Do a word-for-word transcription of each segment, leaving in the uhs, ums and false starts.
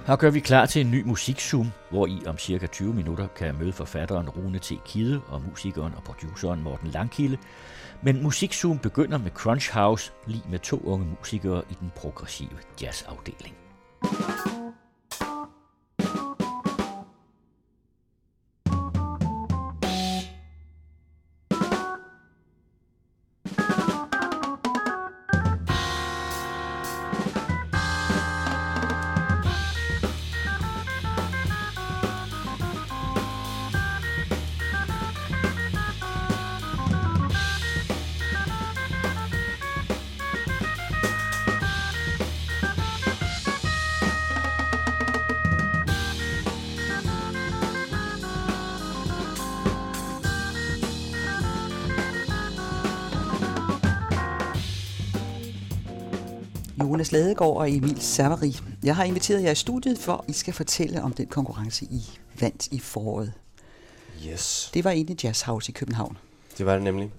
Her gør vi klar til en ny musikzoom, hvor I om cirka tyve minutter kan møde forfatteren Rune T. Kidde og musikeren og produceren Morten Langkilde. Men musikzoom begynder med Crunch House, lige med to unge musikere i den progressive jazzafdeling. Jonas Ladegaard og Emil Savary. Jeg har inviteret jer i studiet, for at I skal fortælle om den konkurrence, I vandt i foråret. Yes. Det var inde i Jazz House i København. Det var det nemlig.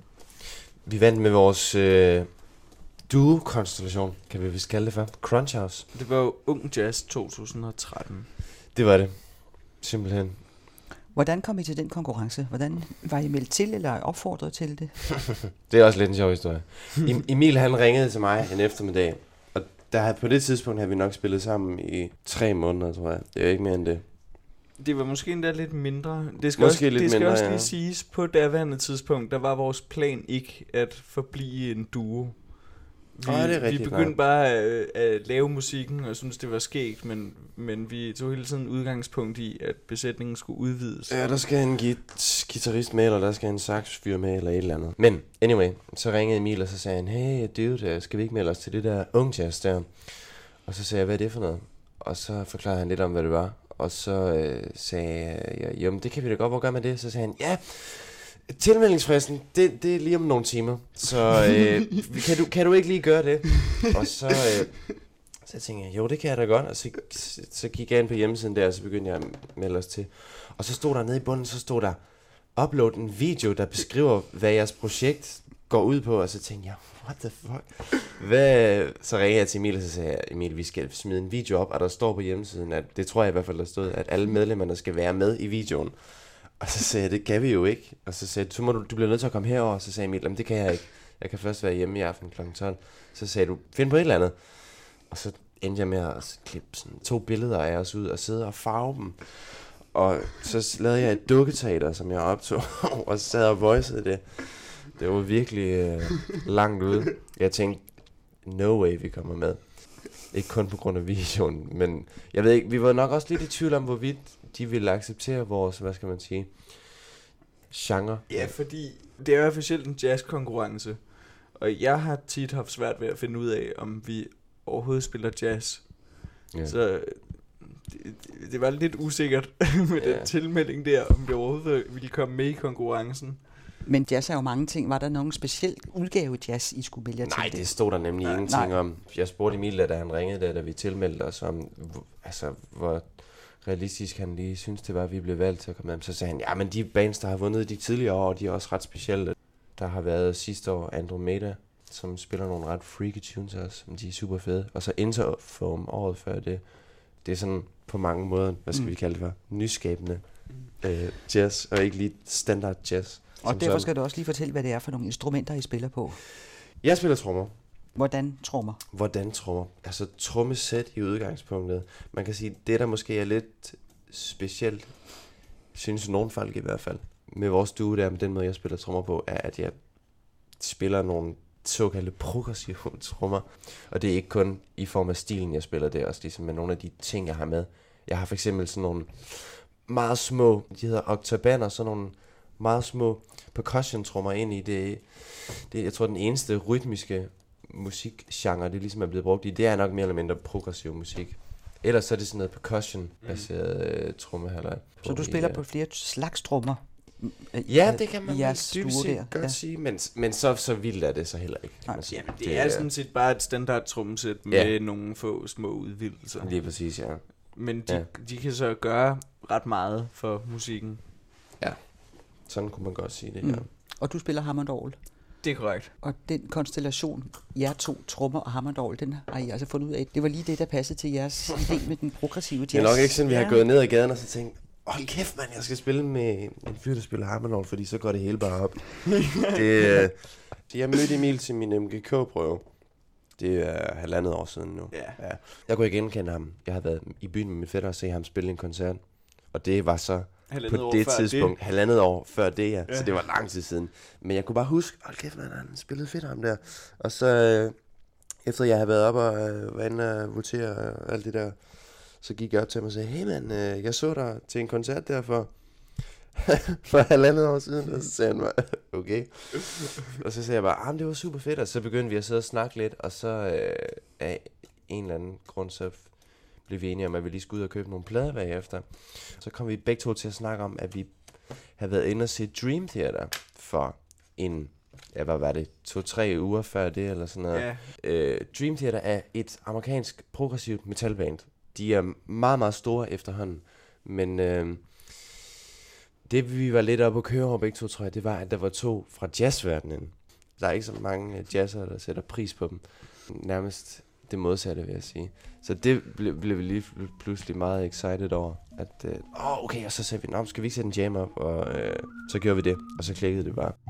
Vi vandt med vores øh, duo-konstellation, kan vi vist kalde det for. Crunch House. Det var jo Ung Jazz to tusind og tretten. Det var det. Simpelthen. Hvordan kom I til den konkurrence? Hvordan var I meldt til, eller opfordret til det? Det er også lidt en sjov historie. Emil han ringede til mig en eftermiddag, og der, på det tidspunkt havde vi nok spillet sammen i tre måneder, tror jeg. Det er ikke mere end det. Det var måske endda lidt mindre. Det skal Måske også, lidt det skal mindre, også ja. lige siges, på daværende tidspunkt, der var vores plan ikke at forblive en duo. Vi, oh, det er vi begyndte nej. bare at, at lave musikken, og synes det var skægt, men, men vi tog hele tiden udgangspunkt i, at besætningen skulle udvides. Ja, der skal en git- guitarist med, eller der skal en saxfyr med, eller et eller andet. Men, anyway, så ringede Emil, og så sagde han, hey dude, skal vi ikke melde os til det der Ung Jazz der? Og så sagde jeg, hvad er det for noget? Og så forklarede han lidt om, hvad det var. Og så øh, sagde jeg, jo, men det kan vi da godt, hvor gør man det? Så sagde han, ja, tilmeldingsfristen, det, det er lige om nogle timer. Så øh, kan, du, kan du ikke lige gøre det? Og så, øh, så tænkte jeg, jo, det kan jeg da godt. Og så, så gik jeg ind på hjemmesiden der, og så begyndte jeg at melde os til. Og så stod der nede i bunden, så stod der, upload en video, der beskriver, hvad jeres projekt går ud på. Og så tænkte jeg, what the fuck? Hvad? Så ringede jeg til Emil, og så sagde jeg, Emil, vi skal smide en video op, og der står på hjemmesiden, at det tror jeg i hvert fald, der stod, at alle medlemmerne skal være med i videoen. Og så sagde jeg, det kan vi jo ikke. Og så sagde jeg, så må du, du bliver nødt til at komme herover. Og så sagde Emil, det kan jeg ikke. Jeg kan først være hjemme i aften klokken tolv. Så sagde du, find på et eller andet. Og så endte jeg med at klippe sådan to billeder af os ud og sidde og farve dem. Og så lavede jeg et dukketeater, som jeg optog, og så sad og voicede det. Det var virkelig øh, langt ude. Jeg tænkte, no way vi kommer med. Ikke kun på grund af videoen, men jeg ved ikke, vi var nok også lidt i tvivl om, hvorvidt de ville acceptere vores, hvad skal man sige, genre. Ja, fordi det er jo officielt en jazzkonkurrence, og jeg har tit haft svært ved at finde ud af, om vi overhovedet spiller jazz. Ja. Så det, det var lidt usikkert med ja. den tilmelding der, om vi overhovedet ville komme med i konkurrencen. Men jazz er jo mange ting. Var der nogen speciel udgave jazz, I skulle vælge til? Nej, det stod der nemlig nej, ingenting nej. om. Jeg spurgte Emil, da han ringede, da, da vi tilmeldte os, om altså, hvor realistisk han lige synes det var, at vi blev valgt til at komme med. Så sagde han, ja, men de bands, der har vundet de tidligere år, de er også ret specielle. Der har været sidste år Andromeda, som spiller nogle ret freaky tunes også, som de er super fede. Og så Interfoam året før det. Det er sådan på mange måder, hvad skal mm. vi kalde det for, nyskabende øh, jazz, og ikke lige standard jazz. Og derfor skal du også lige fortælle, hvad det er for nogle instrumenter, I spiller på. Jeg spiller trommer. Hvordan trommer? Hvordan trommer? Altså trommesæt i udgangspunktet. Man kan sige, det der måske er lidt specielt, synes nogle folk i hvert fald, med vores duo der, med den måde jeg spiller trommer på, er at jeg spiller nogle såkaldte progressive trommer. Og det er ikke kun i form af stilen, jeg spiller, det er også ligesom med nogle af de ting, jeg har med. Jeg har for eksempel sådan nogle meget små, de hedder octabander, sådan nogle meget små percussion-trommer ind i det. Det jeg tror, den eneste rytmiske musikgenre, det ligesom er blevet brugt i, det er nok mere eller mindre progressiv musik. Ellers så er det sådan noget percussion-baseret mm. trommehaløj. Så du spiller i, på flere slags trommer? Ja, det kan man dybest set godt ja. sige, men, men så, så vildt er det så heller ikke. Jamen, det, det er sådan set bare et standard trommesæt med ja. nogle få små udvidelser. Lige præcis, ja. Men de, ja. de kan så gøre ret meget for musikken. Ja, sådan kunne man godt sige det, mm. ja. Og du spiller Hammond-orgel? Det er korrekt. Og den konstellation, jer to, trommer og hammerdorgel, den har I altså fundet ud af. Det var lige det, der passede til jeres idé med den progressive jazz. Det er nok ikke sådan, vi har ja. gået ned ad gaden og så tænkt, hold kæft mand, jeg skal spille med en fyr, der spiller hammerdorgel, fordi så går det hele bare op. det, det, jeg mødte Emil til min M G K-prøve. Det er halvandet år siden nu. Ja. Ja. Jeg kunne ikke genkende ham. Jeg havde været i byen med min fætter og se ham spille en koncert. Og det var så Halvandet på år det før tidspunkt, det. halvandet år før det, ja. Ja. Så det var lang tid siden. Men jeg kunne bare huske, hold kæft man, han spillede fedt ham der. Og så, øh, efter jeg havde været op og øh, var inde og votere og alt det der, så gik jeg op til ham og sagde, hey man, øh, jeg så dig til en koncert der for, for halvandet år siden. Og så sagde han mig, okay. Og så sagde jeg bare, ah, det var super fedt. Og så begyndte vi at sidde og snakke lidt, og så øh, af en eller anden grund, så blev vi enige om, at vi lige skulle ud og købe nogle plader bagefter. Så kom vi begge to til at snakke om, at vi havde været inde og se Dream Theater for en, ja, hvad var det, to-tre uger før det, eller sådan noget. Ja. Øh, Dream Theater er et amerikansk progressivt metalband. De er meget, meget store efterhånden, men øh, det vi var lidt oppe at køre over begge to, tror jeg, det var, at der var to fra jazzverdenen. Der er ikke så mange jazzere, der sætter pris på dem. Nærmest det modsatte, vil jeg sige. Så det blev, blev vi lige pludselig meget excited over. At, øh, åh, okay, og så sagde vi, nå, skal vi ikke sætte en jam op? Og øh, så gjorde vi det, og så klikkede det bare.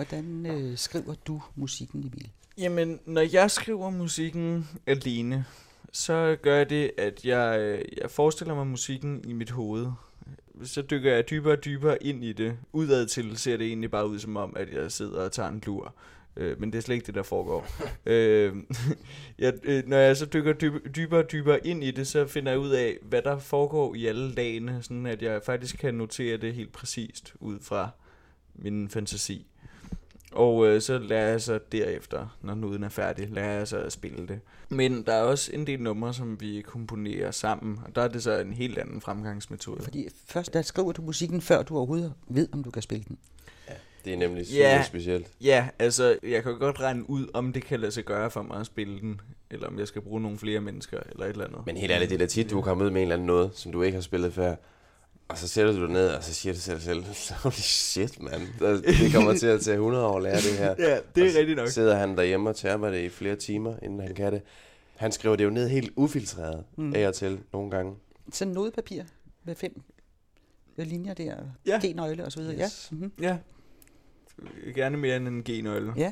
hvordan øh, skriver du musikken, Emil? Jamen, når jeg skriver musikken alene, så gør jeg det, at jeg, jeg forestiller mig musikken i mit hoved. Så dykker jeg dybere og dybere ind i det. Udad til ser det egentlig bare ud som om, at jeg sidder og tager en lur. Øh, men det er slet ikke det, der foregår. øh, jeg, øh, når jeg så dykker dyb, dybere og dybere ind i det, så finder jeg ud af, hvad der foregår i alle lagene, sådan at jeg faktisk kan notere det helt præcist ud fra min fantasi. Og øh, så lærer jeg så derefter, når nuden er færdig, lærer jeg så at spille det. Men der er også en del numre, som vi komponerer sammen, og der er det så en helt anden fremgangsmetode. Fordi først der skriver du musikken, før du overhovedet ved, om du kan spille den. Ja, det er nemlig super ja, specielt. Ja, altså jeg kan godt regne ud, om det kan lade sig gøre for mig at spille den, eller om jeg skal bruge nogle flere mennesker, eller et eller andet. Men helt ærligt, det er da tit, du kommer ud med en eller anden noget, som du ikke har spillet før. Og så sætter du dig ned, og så siger du selv selv, holy shit, mand. Det kommer til at tage hundrede år at lære det her. Ja, det er og rigtigt nok. Så sidder han derhjemme og tærper det i flere timer, inden han kan det. Han skriver det jo ned helt ufiltreret mm. af og til nogle gange. Sådan nodepapir med fem linjer der, ja. G-nøgle og så videre. Yes. Ja. Mm-hmm. Ja. Gerne mere end en G-nøgle. Ja.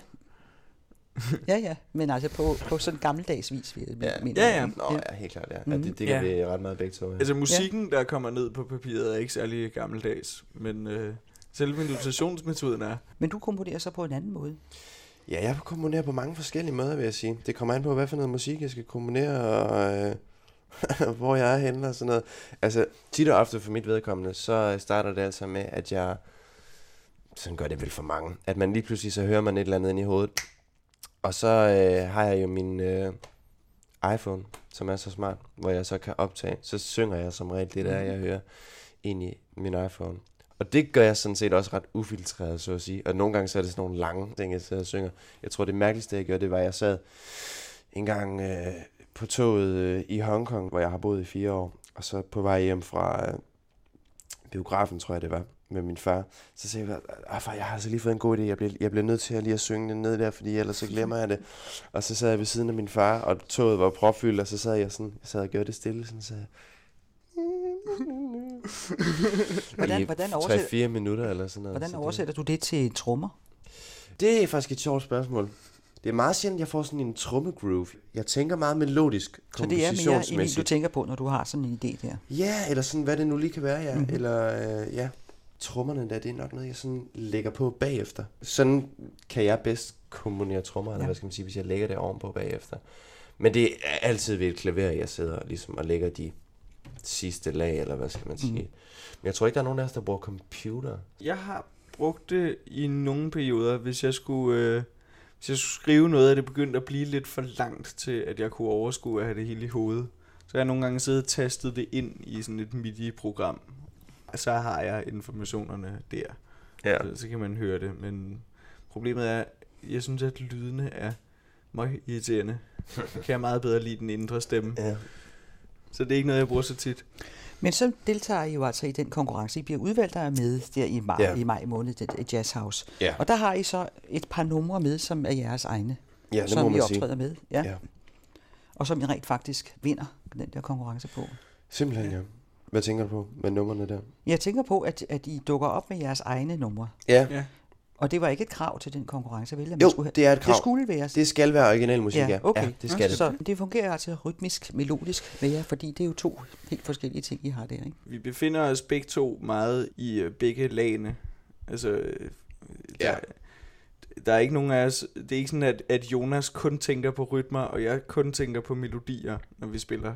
Ja, ja, men altså på, på sådan gammeldags vis. Ja, mener, ja, ja. Nå, ja, helt klart, ja. Mm. ja det, det kan ja. vi ret meget begge to. Ja. Altså musikken, der kommer ned på papiret, er ikke særlig gammeldags, men øh, selve notationsmetoden er. Men du komponerer så på en anden måde? Ja, jeg komponerer på mange forskellige måder, vil jeg sige. Det kommer an på, hvad for noget musik jeg skal komponere, og øh, hvor jeg er henne og sådan noget. Altså, tit og ofte for mit vedkommende, så starter det altså med, at jeg, sådan gør det vel for mange, at man lige pludselig så hører man et eller andet ind i hovedet. Og så øh, har jeg jo min øh, iPhone, som er så smart, hvor jeg så kan optage. Så synger jeg som regel det der, jeg hører ind i min iPhone. Og det gør jeg sådan set også ret ufiltreret, så at sige. Og nogle gange så er det sådan nogle lange ting, jeg sidder og synger. Jeg tror, det mærkeligste, jeg gjorde, det var, at jeg sad en gang øh, på toget øh, i Hongkong, hvor jeg har boet i fire år. Og så på vej hjem fra øh, biografen, tror jeg det var, med min far. Så sagde jeg, ah, far, jeg har altså lige fået en god idé. Jeg bliver, jeg bliver nødt til at lige at synge den ned der, fordi ellers så glemmer jeg det. Og så sad jeg ved siden af min far, og toget var propfyldt, og så sad jeg sådan, jeg sad og gjorde det stille, sådan så hvordan, hvordan oversætter, tre fire minutter eller sådan noget. Hvordan oversætter du det til trommer? Det er faktisk et sjovt spørgsmål. Det er meget sjældent, jeg får sådan en trommegroove. Jeg tænker meget melodisk, kompositionsmæssigt. Så det er mere Emil, du tænker på, når du har sådan en idé der? Ja, eller sådan, hvad det nu lige kan være, ja. Mm-hmm. Eller, øh, ja, trommerne der, det er nok noget, jeg sådan lægger på bagefter. Sådan kan jeg bedst komponere trommer, eller ja. Hvad skal man sige, hvis jeg lægger det ovenpå bagefter. Men det er altid ved et klaver, jeg sidder ligesom og lægger de sidste lag, eller hvad skal man sige. Mm. Men jeg tror ikke, der er nogen af os, der bruger computer. Jeg har brugt det i nogle perioder, hvis jeg skulle, øh, hvis jeg skulle skrive noget, og det begyndte at blive lidt for langt til, at jeg kunne overskue at have det hele i hovedet. Så har jeg nogle gange siddet og tastet det ind i sådan et MIDI-program. Og så har jeg informationerne der. Ja. Så, så kan man høre det. Men problemet er, jeg synes, at lydene er meget irriterende. Jeg kan meget bedre lide den indre stemme. Ja. Så det er ikke noget, jeg bruger så tit. Men så deltager I jo altså i den konkurrence. I bliver udvalgt, der er med der i maj, ja. i maj måned, det Jazz House. Ja. Og der har I så et par numre med, som er jeres egne. Ja, det som må man I optræder sige. med. Ja. Ja. Og som I rent faktisk vinder den der konkurrence på. Simpelthen, ja. Hvad tænker du på med numrene der? Jeg tænker på, at, at I dukker op med jeres egne numre. Ja. Ja. Og det var ikke et krav til den konkurrence, vel? At man jo, skulle have... det er et krav. Det skulle være. Det skal være original musik, ja. Ja, okay. Ja, det skal så det. det fungerer altså rytmisk, melodisk med jer, fordi det er jo to helt forskellige ting, I har der, ikke? Vi befinder os begge to meget i uh, begge lagene. Altså, der, ja. der er ikke nogen af os... Det er ikke sådan, at, at Jonas kun tænker på rytmer, og jeg kun tænker på melodier, når vi spiller.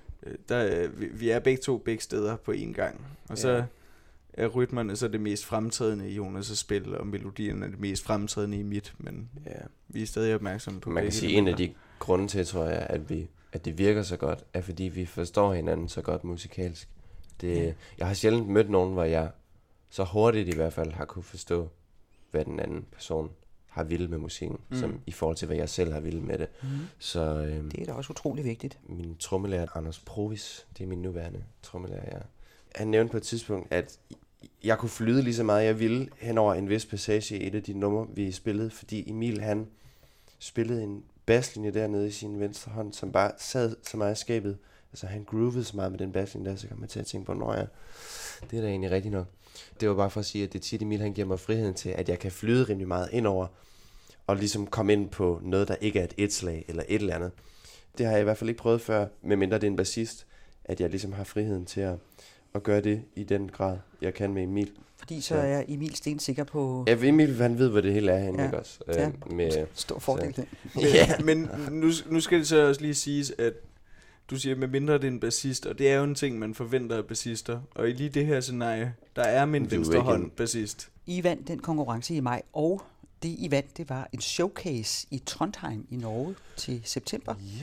Der, vi, vi er begge to begge steder på én gang. Og så... Ja. Er rytmerne så det mest fremtrædende i Jonas' spil, og melodierne er det mest fremtrædende i mit, men ja. Vi er stadig opmærksomme på. Man kan sige, en af de grunde til, tror jeg, at, vi, at det virker så godt, er fordi vi forstår hinanden så godt musikalsk. Det, ja. Jeg har sjældent mødt nogen, hvor jeg så hurtigt i hvert fald har kunne forstå, hvad den anden person har ville med musikken, mm. som i forhold til, hvad jeg selv har ville med det. Mm. Så, øhm, det er da også utrolig vigtigt. Min trommelærer, Anders Provis, det er min nuværende trommelærer, ja. Han nævnte på et tidspunkt, at jeg kunne flyde lige så meget, jeg ville hen over en vis passage i et af de numre, vi spillede, fordi Emil, han spillede en basslinje dernede i sin venstre hånd, som bare sad så meget i skabet, altså han groovede så meget med den basslinje der, så kom jeg til at tænke på, nå ja, det er da egentlig rigtigt nok. Det var bare for at sige, at det tit Emil, han giver mig friheden til, at jeg kan flyde rimelig meget indover, og ligesom komme ind på noget, der ikke er et etslag eller et eller andet. Det har jeg i hvert fald ikke prøvet før, medmindre det er en bassist, at jeg ligesom har friheden til at, at gøre det i den grad, jeg kan med Emil. Fordi så er Emil stensikker på... Ja, Emil, han ved, hvad det hele er henne, ja. ikke også? Ja, øh, med, stor fordel. Så. Ja, men nu, nu skal det så også lige siges, at du siger, med mindre det er en bassist, og det er jo en ting, man forventer af bassister. Og i lige det her scenarie, der er min venstre hånd bassist. I vandt den konkurrence i maj, og det I vandt, det var en showcase i Trondheim i Norge til september. Ja.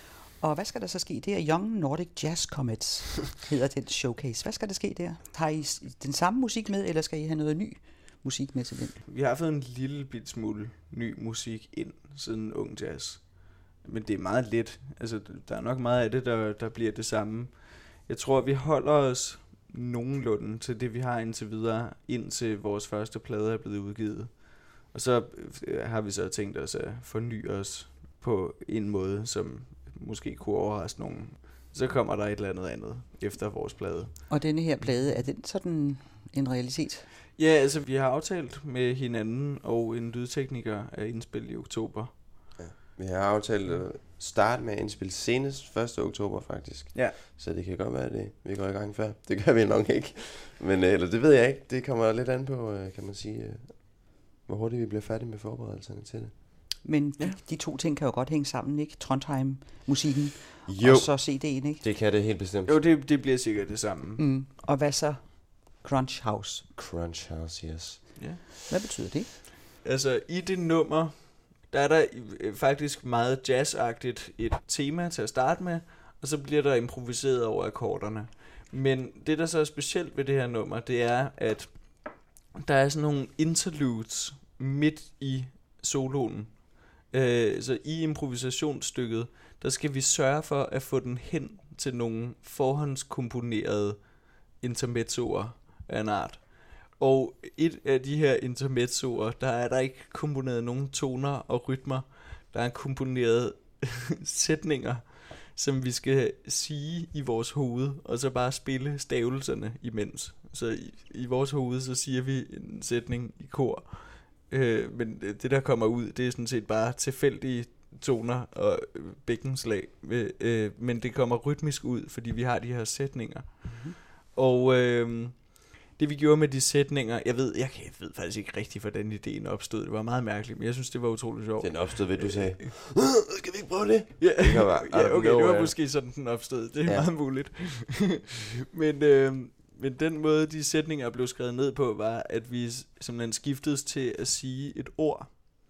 Og hvad skal der så ske? Det er Young Nordic Jazz Comets, hedder den showcase. Hvad skal der ske der? Har I den samme musik med, eller skal I have noget ny musik med til den? Vi har fået en lille bit smule ny musik ind siden Ung Jazz. Men det er meget let. Altså, der er nok meget af det, der, der bliver det samme. Jeg tror, vi holder os nogenlunde til det, vi har indtil videre, indtil vores første plade er blevet udgivet. Og så har vi så tænkt os at forny os på en måde, som måske kunne overraske nogen. Så kommer der et eller andet andet efter vores plade. Og denne her plade, er den sådan en realitet? Ja, altså vi har aftalt med hinanden og en lydtekniker at indspille i oktober. Ja, vi har aftalt at starte med at indspille senest første oktober faktisk. Ja. Så det kan godt være, at det, vi går i gang før. Det gør vi nok ikke. Men eller det ved jeg ikke. Det kommer lidt an på, kan man sige, hvor hurtigt vi bliver færdige med forberedelserne til det. Men ja. de, de to ting kan jo godt hænge sammen, ikke? Trondheim-musikken jo. Og så C D'en, ikke? Det kan det helt bestemt. Jo, det, det bliver sikkert det samme. Mm. Og hvad så? Crunch House. Crunch House, yes. Ja. Hvad betyder det? Altså, i det nummer, der er der faktisk meget jazzagtigt et tema til at starte med, og så bliver der improviseret over akkorderne. Men det, der så er specielt ved det her nummer, det er, at der er sådan nogle interludes midt i soloen. Øh, så i improvisationsstykket, der skal vi sørge for at få den hen til nogle forhåndskomponerede intermezzoer af en art. Og et af de her intermezzoer, der er der ikke komponeret nogen toner og rytmer. Der er komponeret sætninger, som vi skal sige i vores hoved, og så bare spille stavelserne imens. Så i, i vores hoved, så siger vi en sætning i kor. Øh, men det, der kommer ud, det er sådan set bare tilfældige toner og bækkenslag. Øh, men det kommer rytmisk ud, fordi vi har de her sætninger. Mm-hmm. Og øh, det vi gjorde med de sætninger, jeg ved, jeg, jeg ved faktisk ikke rigtig, hvordan ideen opstod. Det var meget mærkeligt, men jeg synes, det var utroligt sjovt. Den opstod ved, du sagde, skal vi ikke prøve det? Ja, det kan være, ja okay, det var måske sådan, den opstod. Det er ja. meget muligt. men, øh, men den måde, de sætninger blev skrevet ned på, var, at vi simpelthen skiftedes til at sige et ord.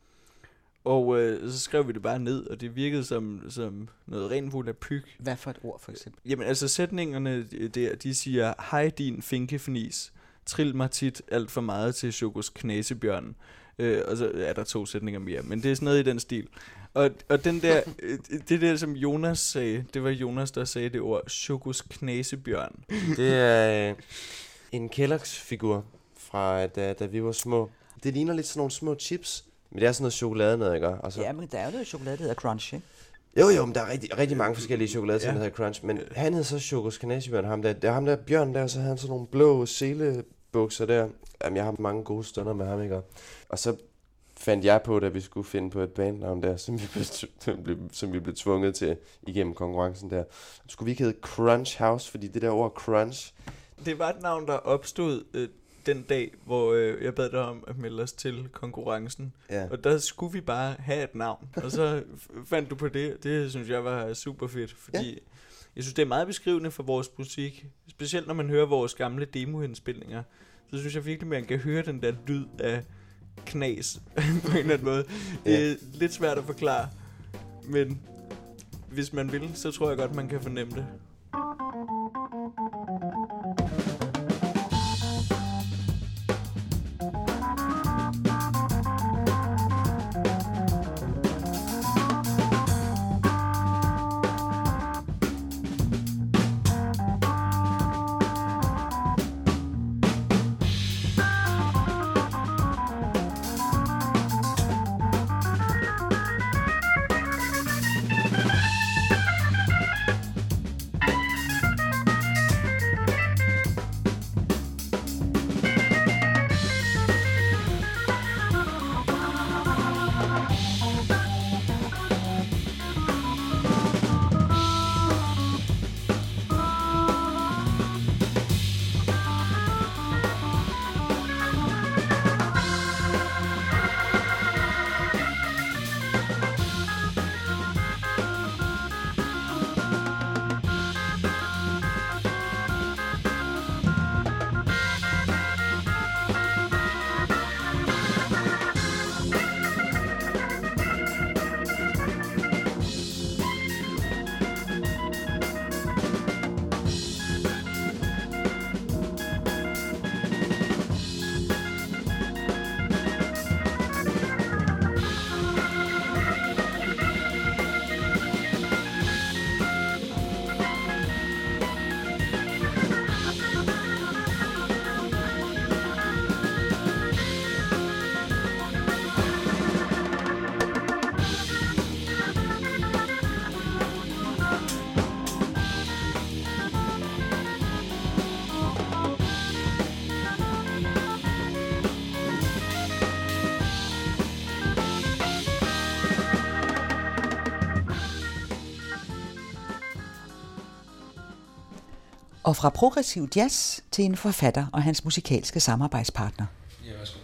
Og øh, så skrev vi det bare ned, og det virkede som, som noget rent volapyk. Hvad for et ord, for eksempel? Jamen altså sætningerne der, de siger, hej din finkefnis, trill mig tit alt for meget til Chokos knæsebjørn. Øh, og så er der to sætninger mere, men det er sådan noget i den stil. Og, og den der, det der som Jonas sagde, det var Jonas, der sagde det ord, Chokos knæsebjørn. Det er øh, en Kellogg's-figur fra da, da vi var små. Det ligner lidt sådan nogle små chips. Men det er sådan noget chokolade noget, ikke? Og så... Ja, men der er jo noget chokolade, der hedder Crunch, ikke? Jo, jo, men der er rigtig, rigtig mange forskellige chokolader, ja. Der hedder Crunch. Men han hed så Chokos knæsebjørn, ham der. Det er ham der, Bjørn der, så havde han sådan nogle blå selebukser der. Jamen, jeg har mange gode stunder med ham, ikke? Og så fandt jeg på, da vi skulle finde på et bandnavn der, som vi blev, som vi blev tvunget til igennem konkurrencen der. Så skulle vi ikke hedde Crunch House, fordi det der ord Crunch... Det var et navn, der opstod... Øh den dag, hvor øh, jeg bad dig om at melde os til konkurrencen. Ja. Og der skulle vi bare have et navn. Og så fandt du på det. Det synes jeg var super fedt, fordi ja. jeg synes, det er meget beskrivende for vores musik. Specielt når man hører vores gamle demoindspilninger. Så synes jeg virkelig, man kan høre den der lyd af knas på en eller anden måde. Ja. Det er lidt svært at forklare. Men hvis man vil, så tror jeg godt, man kan fornemme det. Og fra progressiv jazz til en forfatter og hans musikalske samarbejdspartner. Ja, værsgo.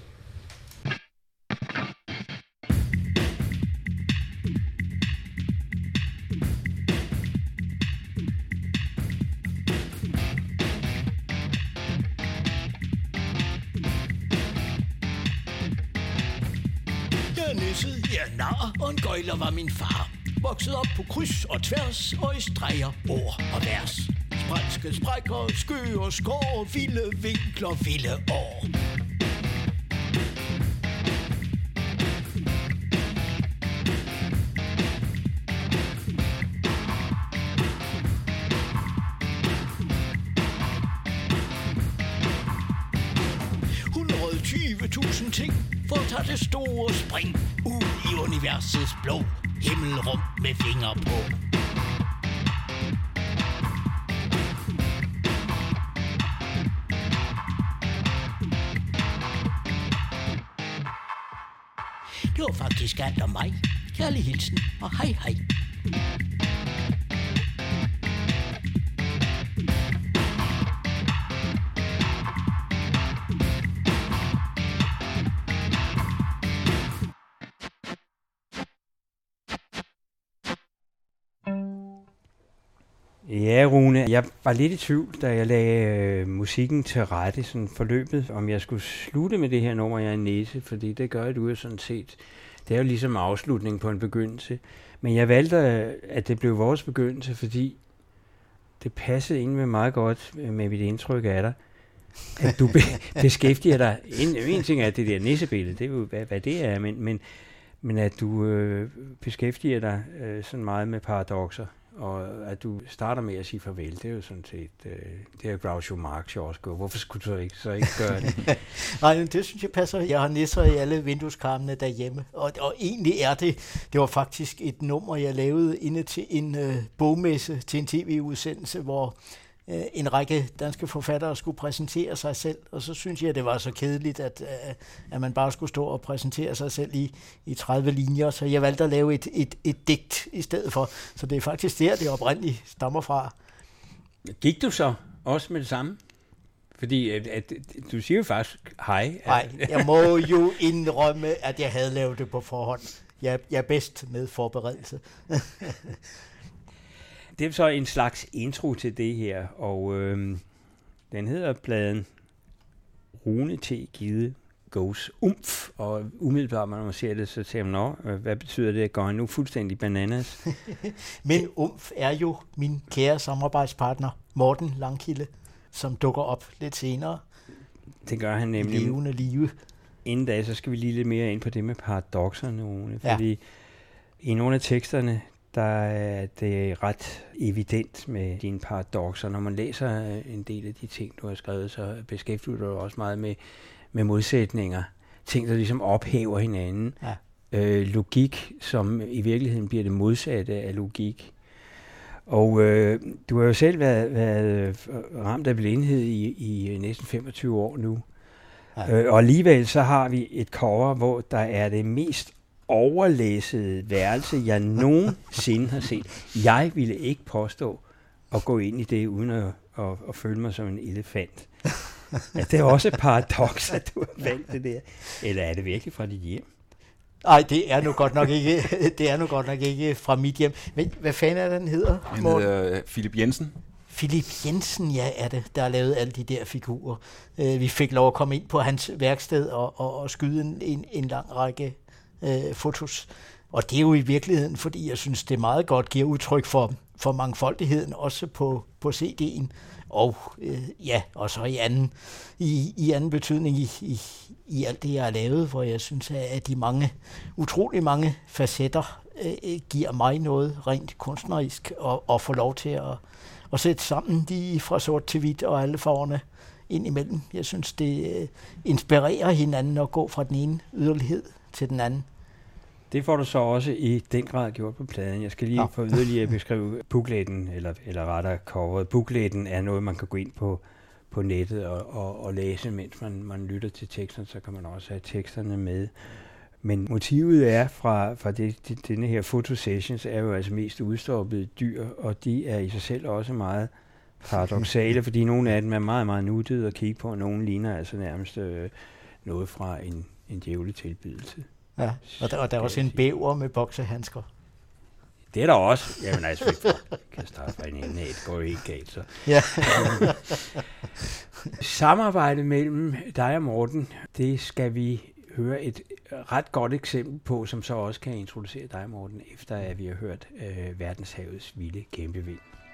Ja, nar og en gøjler var min far. Vokset op på kryds og tværs og i streger, ord og vers. Sprælske sprækker, skø og skår, vilde vinkler, vilde år. hundrede og tyve tusind ting for at tage det store spring ud i universets blå himmelrum med vinger på. Det var faktisk alt om mig. Kærlig hilsen og hej hej. Ja, Rune, jeg var lidt i tvivl, da jeg lagde øh, musikken til rette, sådan forløbet, om jeg skulle slutte med det her nummer, jeg er en næse, fordi det gør du jo sådan set. Det er jo ligesom afslutning på en begyndelse. Men jeg valgte, at det blev vores begyndelse, fordi det passede ind med meget godt med mit indtryk af dig, at du be- beskæftiger dig. En, en ting er det der nissebillede, det er jo, hvad, hvad det er, men, men, men at du øh, beskæftiger dig øh, sådan meget med paradokser. Og at du starter med at sige farvel, det er jo sådan set, øh, det er Groucho Marx jo også gået. Hvorfor skulle du så ikke, så ikke gøre det? Nej, men det synes jeg passer. Jeg har nisser i alle vindueskarmene derhjemme. Og, og egentlig er det, det var faktisk et nummer, jeg lavede inde til en øh, bogmesse, til en tv-udsendelse, hvor øh, en række danske forfattere skulle præsentere sig selv. Og så synes jeg, det var så kedeligt, at, øh, at man bare skulle stå og præsentere sig selv i, i tredive linjer. Så jeg valgte at lave et, et, et digt i stedet for. Så det er faktisk der, det oprindeligt stammer fra. Gik du så også med det samme? Fordi at, at, du siger jo faktisk hej. Nej, jeg må jo indrømme, at jeg havde lavet det på forhånd. Jeg, jeg er bedst med forberedelse. Det er så en slags intro til det her, og øh, den hedder pladen Rune T. Gide Goes Umf, og umiddelbart, når man ser det, så tænker man, nå, hvad betyder det? Går han nu fuldstændig bananas? Men Umf er jo min kære samarbejdspartner, Morten Langkilde, som dukker op lidt senere. Det gør han nemlig. Levende live. Inden da, så skal vi lige lidt mere ind på det med paradokserne, Rune, fordi ja. I nogle af teksterne, der er det ret evident med dine paradokser. Når man læser en del af de ting, du har skrevet, så beskæftiger du dig også meget med, med modsætninger. Ting, der ligesom ophæver hinanden. Ja. Øh, logik, som i virkeligheden bliver det modsatte af logik. Og øh, du har jo selv været, været ramt af blindhed i, i næsten femogtyve år nu. Ja. Øh, og alligevel så har vi et cover, hvor der er det mest overlæssede værelse, jeg nogensinde har set. Jeg ville ikke påstå at gå ind i det, uden at, at, at føle mig som en elefant. Ja, det er også et paradoks, at du har valgt det der. Eller er det virkelig fra dit hjem? Nej, det er nu godt nok ikke, det er nu godt nok ikke fra mit hjem. Men hvad fanden er den hedder? Han hedder Philip Jensen. Philip Jensen, ja, er det, der har lavet alle de der figurer. Vi fik lov at komme ind på hans værksted og, og, og skyde en, en, en lang række øh, fotos. Og det er jo i virkeligheden, fordi jeg synes, det meget godt giver udtryk for, for mangfoldigheden, også på, på C D'en. Og øh, ja, og så i anden, i, i anden betydning i, i, i alt det, jeg har lavet, hvor jeg synes, at de mange, utrolig mange facetter øh, giver mig noget rent kunstnerisk, og, og få lov til at, at sætte sammen de fra sort til hvidt og alle farverne ind imellem. Jeg synes, det øh, inspirerer hinanden at gå fra den ene yderlighed til den anden. Det får du så også i den grad gjort på pladen. Jeg skal lige ja. få yderligere beskrive bookletten, eller, eller rettere coveret. Bookletten er noget, man kan gå ind på, på nettet og, og, og læse, mens man, man lytter til teksterne, så kan man også have teksterne med. Men motivet er fra, fra det, det, denne her fotosessions, er jo altså mest udstoppede dyr, og de er i sig selv også meget paradoksale, fordi nogle af dem er meget, meget nuttede at kigge på, og nogle ligner altså nærmest øh, noget fra en, en djævletilbedelse. Ja, og der, og der er også en bæver med boksehandsker. Det er der også. Jamen altså, jeg kan starte fra en ende af, det går jo helt galt. Så. Ja. Samarbejde mellem dig og Morten, det skal vi høre et ret godt eksempel på, som så også kan introducere dig, Morten, efter at vi har hørt øh, Verdenshavets vilde kæmpevind.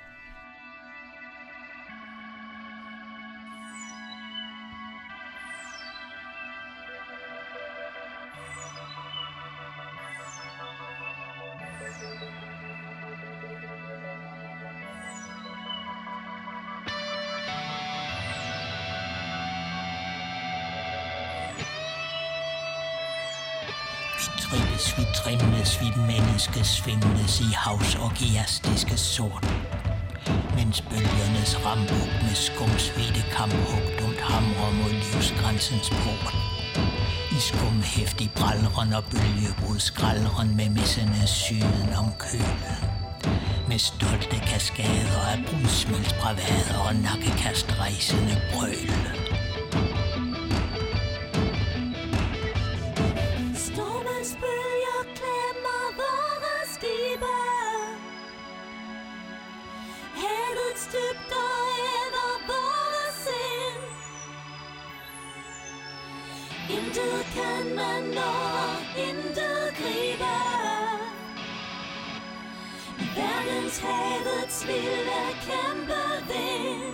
Trippes, vi trimles, vi menneskes svimles i havs orgiastiske sort. Mens bølgernes rambuk med skumsvede kamphug dumt hamrer mod livsgrænsens port. I skumhæftig bralren og bølgebrud skraldren med missernes syden om kølen. Med stolte kaskader af brudsmældsbravader og nakkekast rejsende brøl. Intet kan man nå, intet gribe. Verdenshavets vilde kæmpe vind.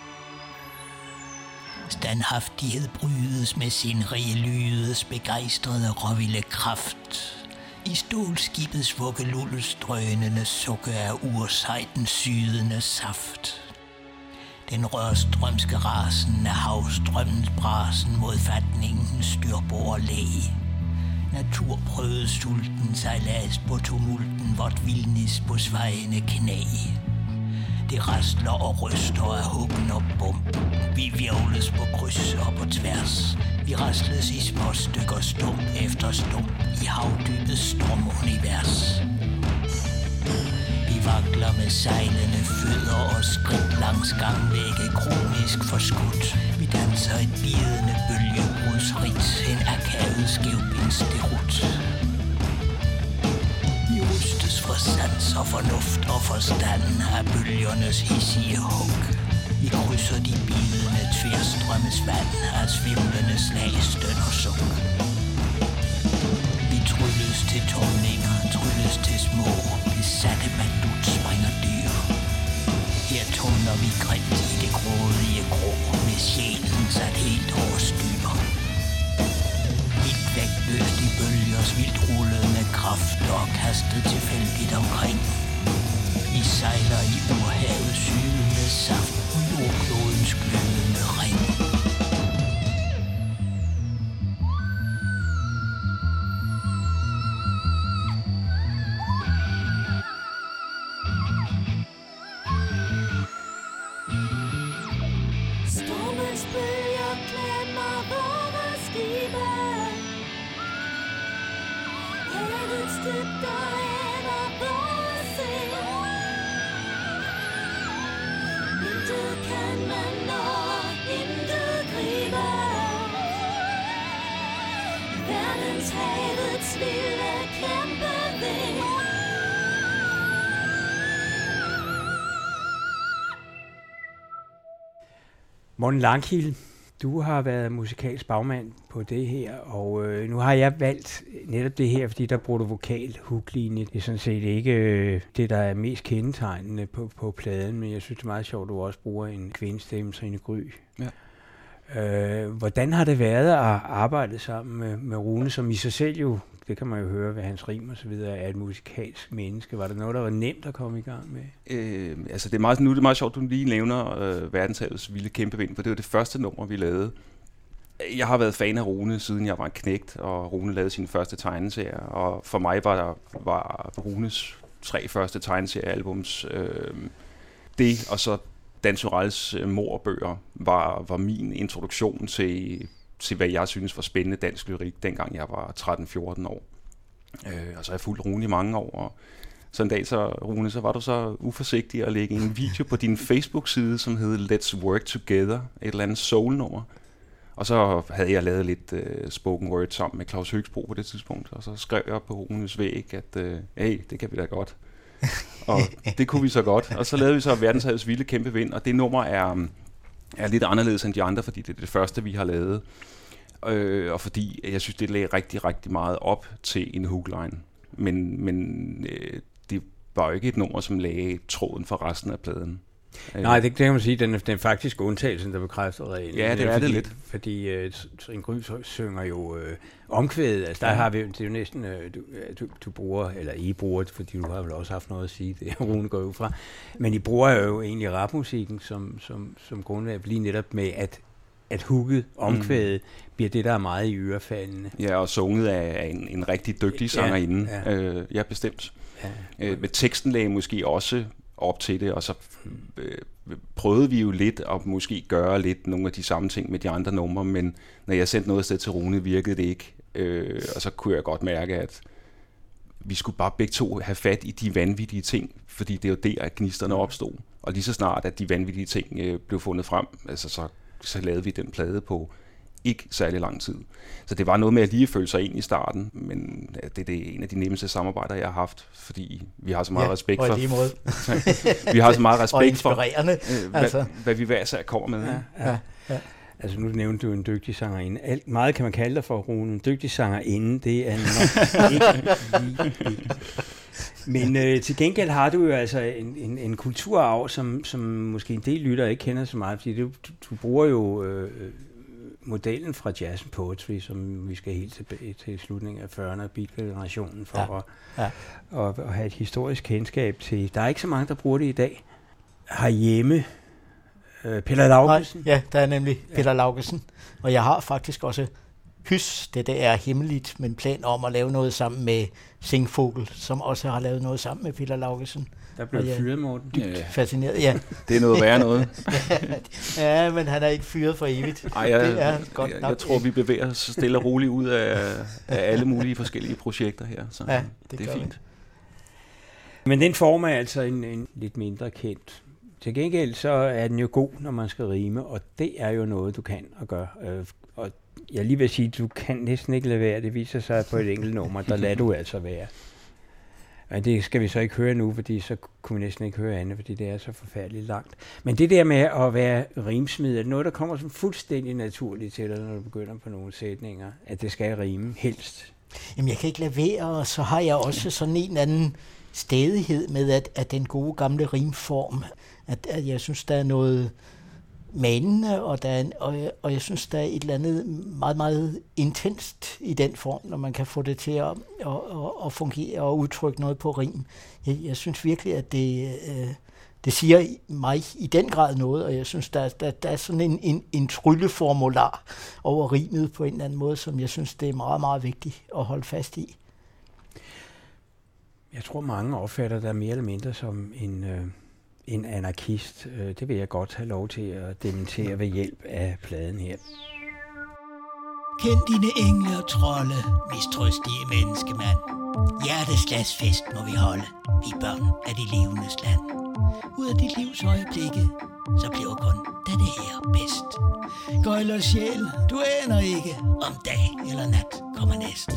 Standhaftighed brydes med sin rige lydes begejstrede råvilde kraft. I stålskibets vuggelulles drønende sukke af ursejten sydende saft. Den rørstrømske rasen af havstrømmens brasen mod fatningens styrbord læge. Naturprøvede sulten sejlads på tumulten, vort vildnis på svejende knæ. Det rasler og ryster af huggen og bump. Vi virvles på kryds og på tværs. Vi rasles i små stykker stump efter stump i havdybets stormunivers. Vi vakler med sejlende fødder og skridt langs gangvægge kronisk forskudt. Vi danser et bidende bølgebrudsrit, en akavet skævbindsderut. Vi rystes for sans og fornuft og forstand af bølgernes hissige hug. Vi krydser de bidende tværstrømmes vand af svimlende slag, støn og suk. Vi trylles til tumninger, trylles til små, besatte badut springer dyr. Her tumler vi grimt i det grådige grå, med sjælen sat helt over styr. Vildt vægtløst i bølgers vildt rullende kraft og kastet tilfældigt omkring. Vi sejler i urhavets sydende saft på jordklodens glødende ring. Stormens bølger klemmer vores skibe. Havets dybder æder vores sind. Intet kan man nå, intet gribe. Verdenshavets vilde kæmpe vind. Morten Langkilde, du har været musikalsk bagmand på det her, og øh, nu har jeg valgt netop det her, fordi der bruger du vokal hooklinje. Det er sådan set ikke øh, det, der er mest kendetegnende på, på pladen, men jeg synes, det er meget sjovt, at du også bruger en kvindestemme, Trine Gry. Ja. Øh, hvordan har det været at arbejde sammen med, med Rune, som i sig selv jo, det kan man jo høre ved hans rim og så videre, er et musikalsk menneske? Var det noget, der var nemt at komme i gang med? Øh, altså det er meget, nu er det meget sjovt, at du lige nævner øh, Verdenshavets vilde kæmpevind, for det var det første nummer, vi lavede. Jeg har været fan af Rune, siden jeg var en knægt, og Rune lavede sine første tegneserier, og for mig var der var Runes tre første tegneseriealbums øh, det, og så Dan Turells øh, morbøger var, var min introduktion til, til, hvad jeg synes var spændende dansk lyrik, dengang jeg var tretten fjorten år. Øh, og så har jeg fulgt Rune i mange år, og Så en dag, så, Rune, så var du så uforsigtig at lægge en video på din Facebook-side, som hed Let's Work Together, et eller andet soul-nummer. Og så havde jeg lavet lidt uh, spoken word sammen med Claus Høgsbro på det tidspunkt, og så skrev jeg på Runes væg, at uh, hey, det kan vi da godt. Og det kunne vi så godt. Og så lavede vi så Verdenshavets vilde kæmpe vind, og det nummer er, er lidt anderledes end de andre, fordi det er det første, vi har lavet. Øh, og fordi jeg synes, det lagde rigtig, rigtig meget op til en hookline. Men, men øh, det var jo ikke et nummer, som lagde tråden for resten af pladen. Nej, det, det kan man sige, den er, den er faktisk undtagelsen, der bekræfter reglen. Ja, det er fordi, det lidt. Fordi uh, Trine Gry synger jo øh, omkvædet, altså der ja. har vi, det er jo næsten, øh, du, du, du bruger, eller I bruger det, fordi du har vel også haft noget at sige, det Rune går ud fra, men I bruger jo egentlig rapmusikken som, som, som grundlag, lige netop med, at at hooket, omkvædet, mm. bliver det, der er meget i ørefaldene. Ja, og sunget af en, en rigtig dygtig sangerinde. Ja, ja. Øh, ja bestemt. Ja. Øh, men teksten lagde måske også op til det, og så øh, prøvede vi jo lidt at måske gøre lidt nogle af de samme ting med de andre numre, men når jeg sendte noget afsted til Rune, virkede det ikke. Øh, og så kunne jeg godt mærke, at vi skulle bare begge to have fat i de vanvittige ting, fordi det er jo der, at gnisterne opstod. Og lige så snart, at de vanvittige ting øh, blev fundet frem, altså så så lavede vi den plade på ikke særlig lang tid. Så det var noget med at lige føle sig ind i starten, men det, det er en af de nemmeste samarbejder, jeg har haft, fordi vi har så meget ja, respekt for... lige måde. vi har så meget respekt for, øh, hvad, altså. hvad vi hver især kommer med. Ja, ja, ja. Altså nu nævnte du en dygtig sangerinde. Alt, meget kan man kalde dig for, Rune. En dygtig sangerinde, det er nok ikke lige. Men øh, til gengæld har du jo altså en, en, en kulturarv, som, som måske en del lyttere ikke kender så meget, fordi du, du, du bruger jo øh, modellen fra Jazz and Poetry, som vi skal helt tilbage til slutningen af fyrrerne af Beatles-generationen for ja. At, ja. At, at have et historisk kendskab til. Der er ikke så mange, der bruger det i dag. Herhjemme, øh, Peter Laugesen. Ja, der er nemlig ja. Peter Laugesen, og jeg har faktisk også Hys, det der er hemmeligt, men plan om at lave noget sammen med Singfogel, som også har lavet noget sammen med Peter Laugesen. Der blev ja, fyret, Morten. Dybt ja. fascineret, ja. Det er noget værre noget. Ja, men han er ikke fyret for evigt. Ej, jeg, det er godt jeg, jeg tror, vi bevæger os stille og roligt ud af, af alle mulige forskellige projekter her, så ja, det, det er fint. Det. Men den form er altså en, en lidt mindre kendt. Til gengæld så er den jo god, når man skal rime, og det er jo noget, du kan at gøre. Og jeg lige vil sige, at du kan næsten ikke lade være. Det viser sig på et enkelt nummer, der lader du altså være. Men det skal vi så ikke høre nu, fordi så kunne vi næsten ikke høre andet, fordi det er så forfærdeligt langt. Men det der med at være rimsmed, er det noget, der kommer som fuldstændig naturligt til dig, når du begynder på nogle sætninger, at det skal rime helst? Jamen, jeg kan ikke lade være, og så har jeg også sådan en anden stædighed med, at, at den gode gamle rimform, at, at jeg synes, der er noget manende, og, der er en, og, jeg, og jeg synes, der er et eller andet meget, meget intenst i den form, når man kan få det til at, at, at, at fungere og udtrykke noget på rim. Jeg, jeg synes virkelig, at det, øh, det siger mig i den grad noget, og jeg synes, der, der, der er sådan en, en, en trylleformular over rimet på en eller anden måde, som jeg synes, det er meget, meget vigtigt at holde fast i. Jeg tror, mange opfatter dig mere eller mindre som en... Øh En anarkist. Det vil jeg godt have lov til at dementere ved hjælp af pladen her. Kend dine engle og trolde, mistrøstige menneskemand. Hjerteslagsfest må vi holde, vi børn af de levendes land. Ud af dit livs øjeblikke, så bliver kun da det her bedst. Gøjl og sjæl, du aner ikke, om dag eller nat kommer næst.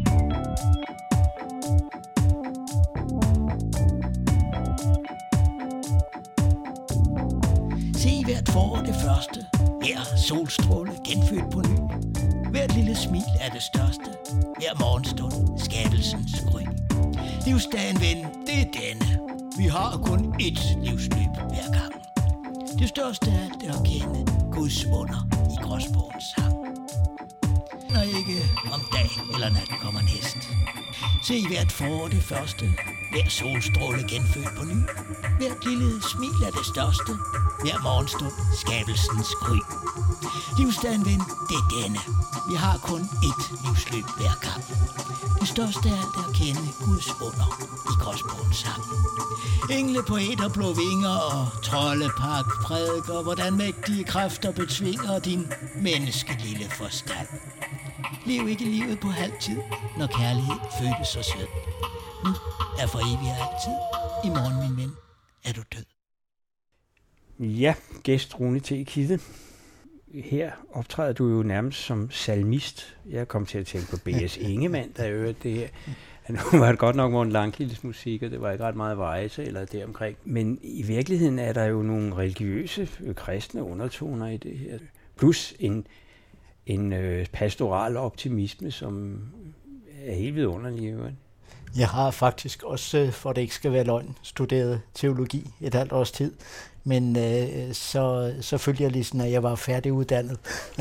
Se hvert for det første, hver solstråle genfødt på ny. Hvert lille smil er det største, hver morgenstund skabelsens gry. Livsdagen, ven, det er denne. Vi har kun ét livsløb hver gang. Det største af alt er at kende Guds under i gråspågens sang. Når ikke om dag eller nat kommer næst. Se hvert for det første, hver solstråle genfødt på ny. Hvert lille smil er det største, hver morgenstund skabelsens gry. Livsdagen, ven, det er denne. Vi har kun ét livsløb hver gang. Det største af alt er at kende Guds under i gråspågens sang. Engle, poeter, blå vinger og troldepark prædiker, hvordan mægtige kræfter betvinger din menneskelille forstand. Lev ikke livet på halvtid, når kærlighed føles så sødt. Nu er for evigt og altid. I morgen, min ven, er du død. Ja, gæst Rune T. Kidde. Her optræder du jo nærmest som salmist. Jeg kom til at tænke på B S. Ingemann, der hørte det her. Nu var det godt nok Morten Langkildes musik, og det var ikke ret meget Vejse eller deromkring. Men i virkeligheden er der jo nogle religiøse, kristne undertoner i det her. Plus en, en øh, pastoral optimisme, som er helt vidunderlig. Jeg har faktisk også, for det ikke skal være løgn, studeret teologi et halvt års tid. Men øh, så, så følte jeg lige sådan, at jeg var færdiguddannet.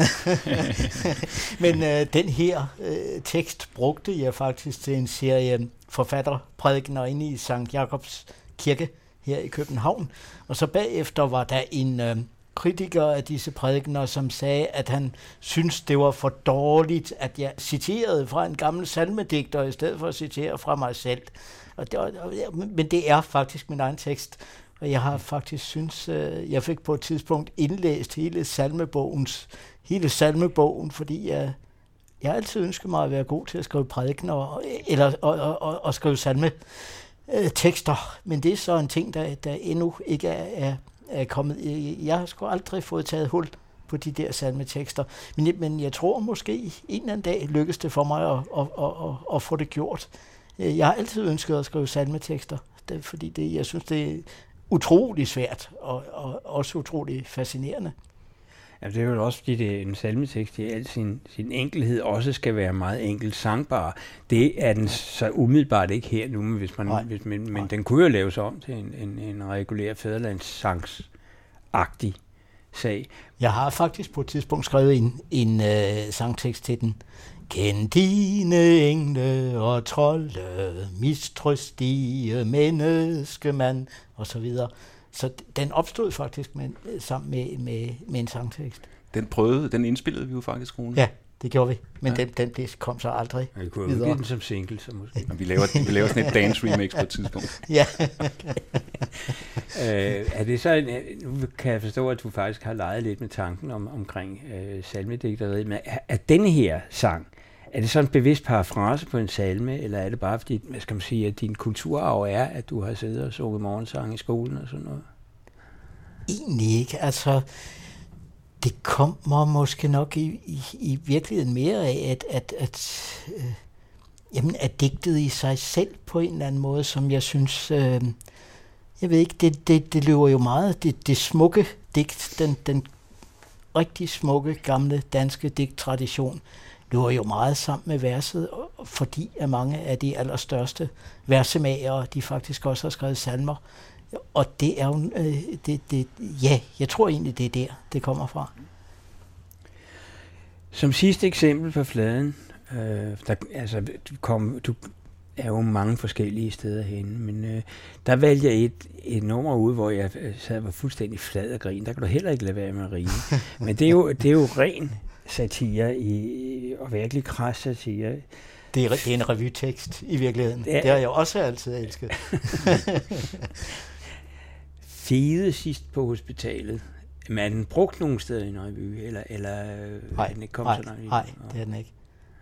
Men øh, den her øh, tekst brugte jeg faktisk til en serie forfatterprædikener inde i Sankt Jakobs Kirke her i København. Og så bagefter var der en øh, kritiker af disse prædikener, som sagde, at han syntes, det var for dårligt, at jeg citerede fra en gammel salmedigter, i stedet for at citere fra mig selv. Og det, men det er faktisk min egen tekst. Og jeg har faktisk synes, jeg fik på et tidspunkt indlæst hele salmebogens, hele salmebogen, fordi jeg, jeg har altid ønsket mig at være god til at skrive prædikener, eller og, og, og, og skrive salmetekster. Men det er så en ting, der, der endnu ikke er, er, er kommet. Jeg har sgu aldrig fået taget hul på de der salmetekster. Men, men jeg tror måske en eller anden dag lykkes det for mig at, at, at, at, at få det gjort. Jeg har altid ønsket at skrive salmetekster, fordi det, jeg synes, det er utrolig svært, og, og også utrolig fascinerende. Ja, det er jo også, fordi det er en salmetekst i al sin, sin enkelhed også skal være meget enkelt sangbar. Det er den så umiddelbart ikke her nu, hvis man, hvis, men, men den kunne jo laves om til en, en, en regulær fædrelandssangsagtig sag. Jeg har faktisk på et tidspunkt skrevet en, en uh, sangtekst til den. Kend dine engle og trolde, mistrøstige menneskemand, og så videre. Så den opstod faktisk med, sammen med, med, med en sangtekst. Den prøvede, den indspillede vi jo faktisk, Rune. Ja, det gjorde vi, men ja. den, den blev, kom så aldrig ja, vi kunne videre. Give den som single, så måske. Ja, vi, laver, vi laver sådan et dance remix på et tidspunkt. Ja. øh, er det så en, nu kan jeg forstå, at du faktisk har leget lidt med tanken om, omkring øh, salmedigteriet, men er, er denne her sang, er det sådan en bevidst parafrase på en salme, eller er det bare fordi, hvad skal man sige, at din kulturarv er, at du har siddet og sunget morgensang i skolen og sådan noget? Egentlig ikke. Altså, det kommer måske nok i, i, i virkeligheden mere af, at, at, at, øh, jamen, at digtet i sig selv på en eller anden måde, som jeg synes, øh, jeg ved ikke, det, det, det løber jo meget, det, det smukke digt, den, den rigtig smukke, gamle danske digttradition, løber jo meget sammen med verset, fordi at mange af de allerstørste versemagere, de faktisk også har skrevet salmer. Og det er jo, øh, det, det, ja, jeg tror egentlig, det er der, det kommer fra. Som sidste eksempel på fladen, øh, der, altså, du, kom, du er jo mange forskellige steder henne, men øh, der valgte jeg et, et nummer ud, hvor jeg sad var fuldstændig flad og grin. Der kan du heller ikke lade være med at rime. Men det er jo, det er jo ren satire, i, og virkelig kras satire. Det er, det er en revytekst i virkeligheden. Det, det har jeg også altid elsket. Fede sidst på hospitalet. Men er den brugt nogle steder i en revy? Eller, eller nej, den ikke nej, så langt i? nej, det er den ikke.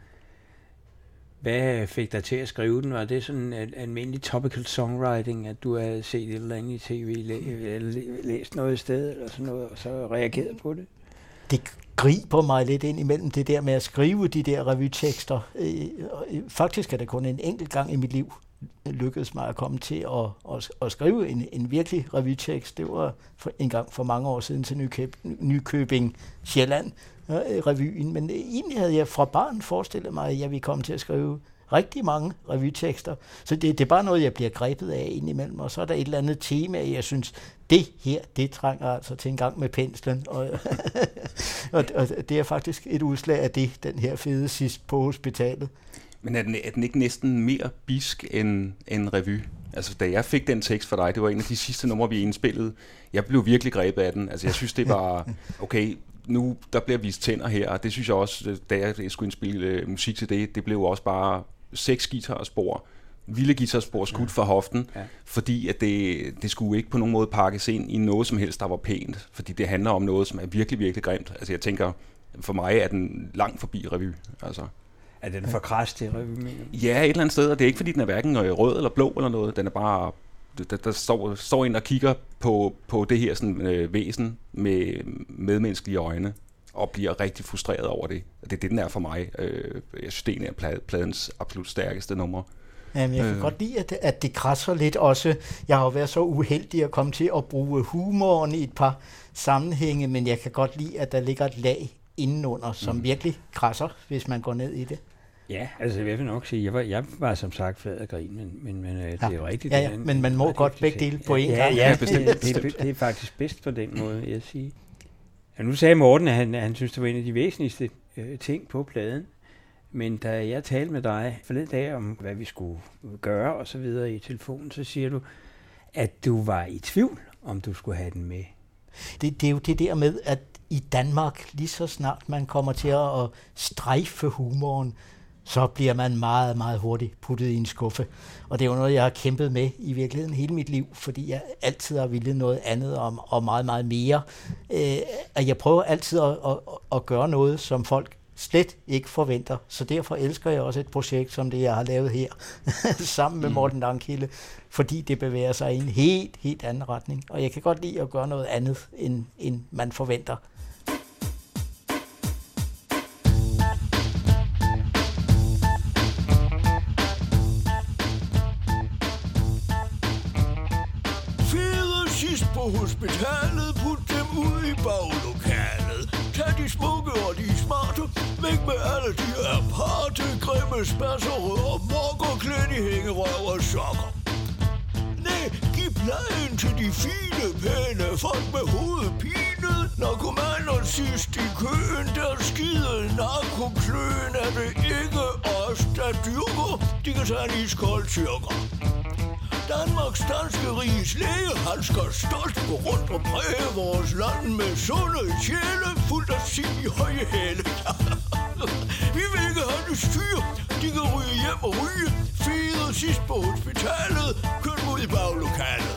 Hvad fik dig til at skrive den? Var det sådan en almindelig topical songwriting, at du havde set et eller andet i tv, læ- læ- læst noget sted, eller sådan noget, og så reageret på det? Det griber mig lidt ind imellem det der med at skrive de der revytekster. Faktisk er det kun en enkelt gang i mit liv lykkedes mig at komme til at, at, at skrive en, en virkelig revytekst. Det var for, en gang for mange år siden til Nykøb, Nykøbing Sjælland revyen, men egentlig havde jeg fra barn forestillet mig, at jeg ville komme til at skrive rigtig mange revytekster. Så det, det er bare noget, jeg bliver grebet af indimellem, og så er der et eller andet tema, jeg synes, det her, det trænger altså til en gang med penslen. Og, og, og det er faktisk et udslag af det, den her fede sidst på hospitalet. Men er den, er den ikke næsten mere bisk end, end revy? Altså, da jeg fik den tekst for dig, det var en af de sidste numre, vi indspillede. Jeg blev virkelig grebet af den. Altså, jeg synes, det var, okay, nu der bliver vist tænder her, og det synes jeg også, da jeg skulle indspille uh, musik til det, det blev også bare seks guitarspor, vilde guitarspor skudt ja. fra hoften, ja. fordi at det, det skulle ikke på nogen måde pakkes ind i noget som helst, der var pænt, fordi det handler om noget, som er virkelig, virkelig grimt. Altså, jeg tænker, for mig er den langt forbi revy, altså. Er den for kras til revy, mener du? Ja, et eller andet sted, og det er ikke fordi, den er hverken rød eller blå eller noget. Den er bare, der, der står, står en og kigger på, på det her sådan, øh, væsen med medmenneskelige øjne, og bliver rigtig frustreret over det. Det er det, den er for mig. Øh, jeg synes, det er pladens absolut stærkeste nummer. Jamen, jeg kan øh. godt lide, at det, at det krasser lidt også. Jeg har jo været så uheldig at komme til at bruge humoren i et par sammenhænge, men jeg kan godt lide, at der ligger et lag indenunder, som mm. virkelig krasser, hvis man går ned i det. Ja, altså jeg vil nok sige, jeg var, jeg var som sagt flad af grin, men, men, men det ja. er jo rigtigt. Ja, ja, men man må godt begge dele på en ja, gang. Ja, ja bestemt, det, det, det er faktisk bedst på den måde, jeg siger. Ja, nu sagde Morten, at han, at han synes, det var en af de væsentligste øh, ting på pladen. Men da jeg talte med dig forleden dag om, hvad vi skulle gøre og så videre i telefonen, så siger du, at du var i tvivl, om du skulle have den med. Det, det er jo det der med, at i Danmark, lige så snart man kommer til at strejfe humoren, så bliver man meget, meget hurtigt puttet i en skuffe. Og det er jo noget, jeg har kæmpet med i virkeligheden hele mit liv, fordi jeg altid har villet noget andet og, og meget, meget mere. Øh, jeg prøver altid at, at, at gøre noget, som folk slet ikke forventer. Så derfor elsker jeg også et projekt, som det, jeg har lavet her, sammen med Morten Langkilde, fordi det bevæger sig i en helt, helt anden retning. Og jeg kan godt lide at gøre noget andet, end, end man forventer. Fede sidst på hospitalet, put dem ud i baglokalet. Tag de smukke og de smarte, væk med alle de aparte, grimme spasserød og mokker, klædt i hængerøv og sokker. Nej, giv plejen til de fine, pæne folk med hovedpine. Narkomaner sidst i køen, der skide narkokløen, er det ikke os, der dyrker. De kan tage en iskold tyrker. Danmarks danske riges læge, han skal stolt gå rundt og præge vores land med sunde sjæle, fuldt af sin i høje hæle. Vi vil ikke have det styr, de kan ryge hjem og ryge, fede sidst på hospitalet, kør dem ud i baglokalet.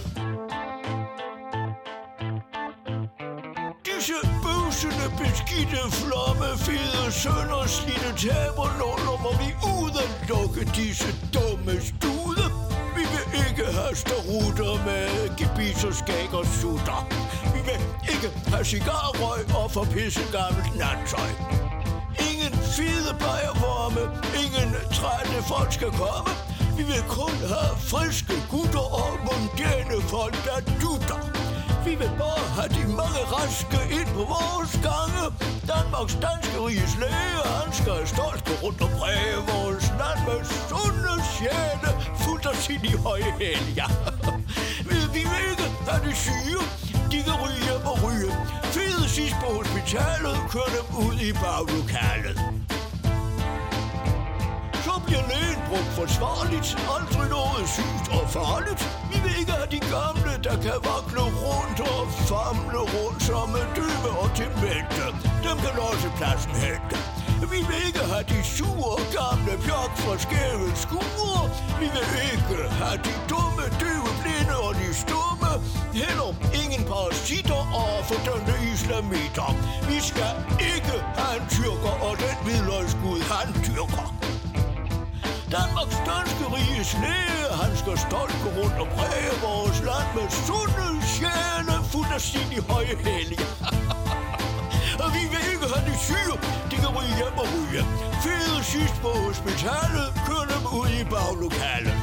Disse bøvsende, beskidte, flamme, fede sønner, slidte taber, når må vi ud og lukke disse dumme stude. Vi vil ikke have starutter med gebis og skæg og sutter. Vi vil ikke have cigarrøg og for pisse gammelt nattøj. Ingen fede bajervarme, ingen trætte folk skal komme. Vi vil kun have friske gutter og mundane folk, der dutter. Vi vil bare have de mange raske ind på vores gange. Danmarks danske riges læge, han skal stolt gå rundt og præge vores land med sunde sjæle, fuldt af sin i høje hæle, ja. Vi vil ikke have de syge, de kan ryge hjem og ryge. Fede sidst på hospitalet, kør dem ud i baglokalet. Så bliver lægen brugt forsvarligt, aldrig noget sygt og farligt. Vi vil ikke have de gamle, der kan vakle rundt og famle rundt som døve og demente. Dem kan også pladsen hente. Vi vil ikke have de sure gamle pjok fra skæve skuer. Vi vil ikke have de dumme, døve, blinde og de stumme. Heller ingen parasitter og fordømte islamitter. Vi skal ikke have en tyrker og den hvidløgsgud, han tyrker. Danmarks danske riges læge, han skal stolt gå rundt og præge vores land med sunde sjæle, fuldt af sin i høje hæle. Og vi vil ikke have de syge, de kan ryge hjem og ryge. Fede sidst på hospitalet, kør dem ud i baglokalet.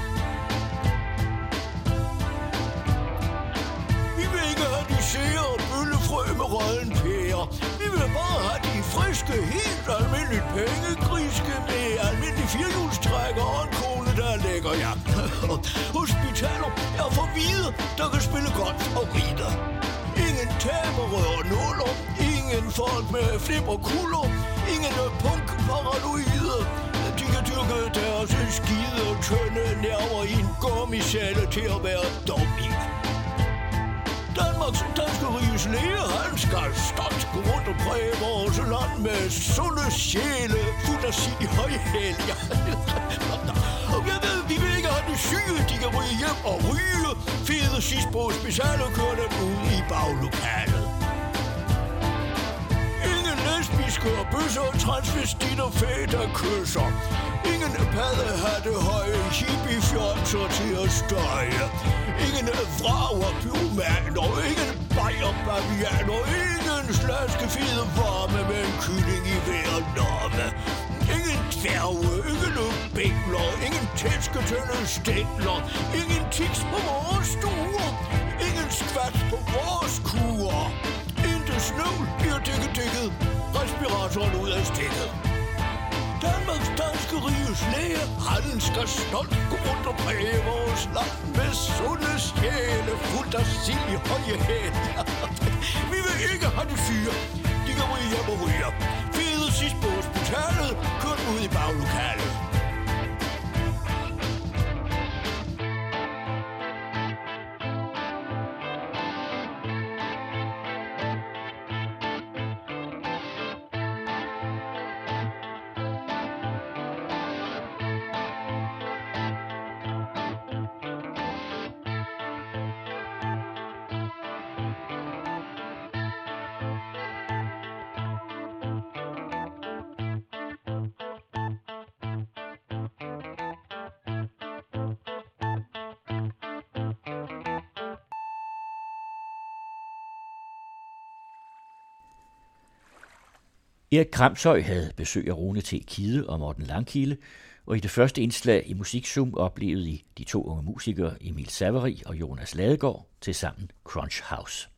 Vi vil ikke have de sære bøllefrø med rødden pære. Vi vil bare have de friske, helt almindeligt pengegriske med almindelig firehjulstrækker og en kone, der lægger ja. Hospitaler er for hvide, der kan spille golf og ride. Ingen tabere og nuller, ingen folk med flip og kuller, ingen punk-paranoide. De kan dyrke deres skide og tynde nerver i en gummisale til at være dum i. Danmarks danske riges læge, han skal stolt gå rundt og præge vores land med sunde sjæle, fuldt af sin i høje hæle. Og jeg ved, vi vil ikke have de syge, de kan ryge hjem og ryge. Fede sidst på hospitalet, kører dem ud i baglokalet. Ingen lesbisk svenske og bøsser, transvestitter, fætter, kysser. Ingen paddehatte høje, hippiefjorser til at støje. Ingen vrager, pyromaner, ingen bajer-bavianer, ingen slaske fede varme med en kylling i hver lomme. Ingen dværge, ingen bækler, ingen tæsketønde stækler, ingen tiks på vores stuer, ingen skvat på vores kurer. Intet snøvl bliver dækket-dækket, respiratoren ud af stikket. Danmarks danske riges læge, han skal stolt gå rundt og præge vores land med sunde sjæle, fuldt af sild i høje hæl. Vi vil ikke have de fyre, de kan ryge hjem og ryge. Fede sidst på hospitalet, kør ud i baglokalet. Erik Kramshøj havde besøg af Rune T. Kidde og Morten Langkilde, og i det første indslag i Musikzoom oplevede I de to unge musikere Emil Savary og Jonas Ladegaard til sammen Crunch House.